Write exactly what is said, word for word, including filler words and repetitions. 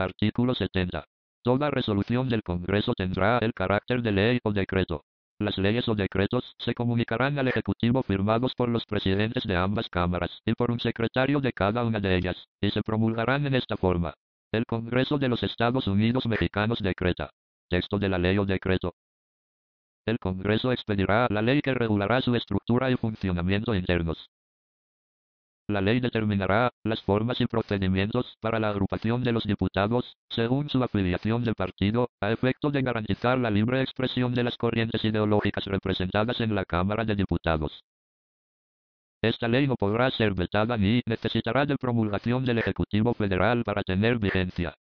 Artículo setenta. Toda resolución del Congreso tendrá el carácter de ley o decreto. Las leyes o decretos se comunicarán al Ejecutivo firmados por los presidentes de ambas cámaras y por un secretario de cada una de ellas, y se promulgarán en esta forma. El Congreso de los Estados Unidos Mexicanos decreta. Texto de la ley o decreto. El Congreso expedirá la ley que regulará su estructura y funcionamiento internos. La ley determinará las formas y procedimientos para la agrupación de los diputados, según su afiliación de partido, a efecto de garantizar la libre expresión de las corrientes ideológicas representadas en la Cámara de Diputados. Esta ley no podrá ser vetada ni necesitará de promulgación del Ejecutivo Federal para tener vigencia.